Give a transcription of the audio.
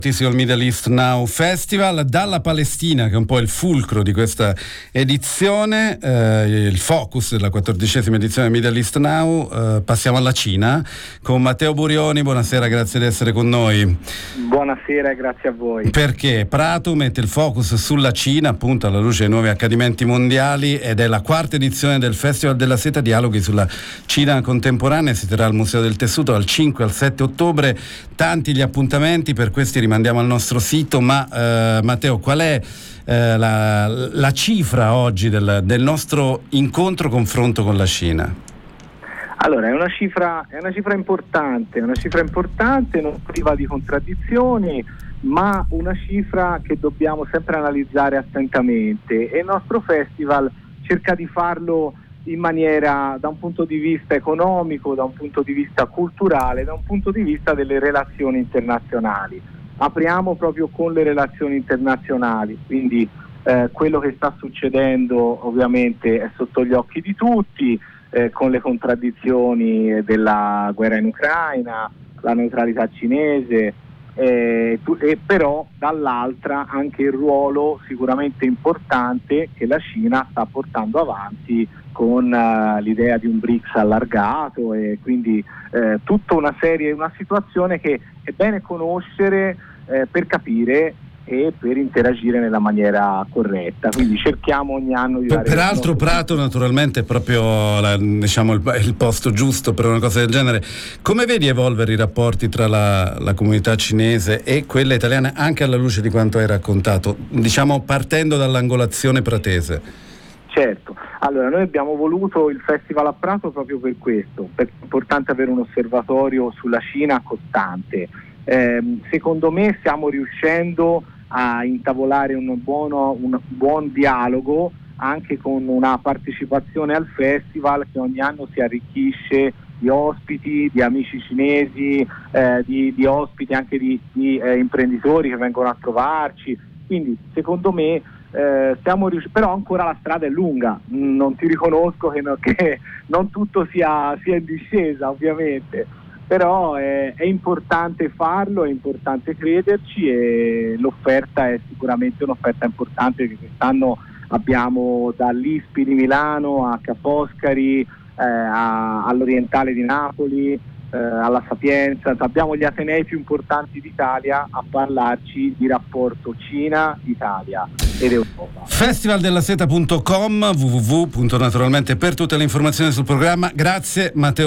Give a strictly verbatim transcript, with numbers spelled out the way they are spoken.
Al Middle East Now Festival dalla Palestina, che è un po' il fulcro di questa edizione, eh, il focus della quattordicesima edizione del Middle East Now. Eh, passiamo alla Cina con Matteo Burioni. Buonasera, grazie di essere con noi. Buonasera e grazie a voi. Perché Prato mette il focus sulla Cina, appunto alla luce dei nuovi accadimenti mondiali, ed è la quarta edizione del Festival della Seta, dialoghi sulla Cina contemporanea. Si terrà al Museo del Tessuto dal cinque al sette ottobre. Tanti gli appuntamenti, per questi mandiamo al nostro sito, ma eh, Matteo, qual è eh, la, la cifra oggi del, del nostro incontro confronto con la Cina? Allora, è una cifra, è una cifra importante, una cifra importante, non priva di contraddizioni, ma una cifra che dobbiamo sempre analizzare attentamente, e il nostro festival cerca di farlo in maniera, da un punto di vista economico, da un punto di vista culturale, da un punto di vista delle relazioni internazionali. Apriamo proprio con le relazioni internazionali, quindi eh, quello che sta succedendo ovviamente è sotto gli occhi di tutti, eh, con le contraddizioni della guerra in Ucraina, la neutralità cinese, eh, tu, e però dall'altra anche il ruolo sicuramente importante che la Cina sta portando avanti con uh, l'idea di un BRICS allargato, e quindi eh, tutta una serie, una situazione che è bene conoscere eh, per capire e per interagire nella maniera corretta, quindi cerchiamo ogni anno di dare... Peraltro Prato naturalmente è proprio la, diciamo, il, il posto giusto per una cosa del genere. Come vedi evolvere i rapporti tra la, la comunità cinese e quella italiana, anche alla luce di quanto hai raccontato, diciamo partendo dall'angolazione pratese? Certo, allora noi abbiamo voluto il Festival a Prato proprio per questo, perché è importante avere un osservatorio sulla Cina costante. Eh, secondo me stiamo riuscendo a intavolare un, buono, un buon dialogo anche con una partecipazione al festival che ogni anno si arricchisce di ospiti, di amici cinesi, eh, di, di ospiti anche di, di eh, imprenditori che vengono a trovarci, quindi secondo me eh, stiamo riuscendo, però ancora la strada è lunga, non ti riconosco che, no, che non tutto sia, sia in discesa ovviamente, però è, è importante farlo, è importante crederci, e l'offerta è sicuramente un'offerta importante, perché quest'anno abbiamo dall'I S P I di Milano a Ca' Foscari, eh, a, all'Orientale di Napoli, eh, alla Sapienza, abbiamo gli atenei più importanti d'Italia a parlarci di rapporto Cina-Italia ed Europa. festival della seta punto com, w w w punto naturalmente per tutte le informazioni sul programma. Grazie Matteo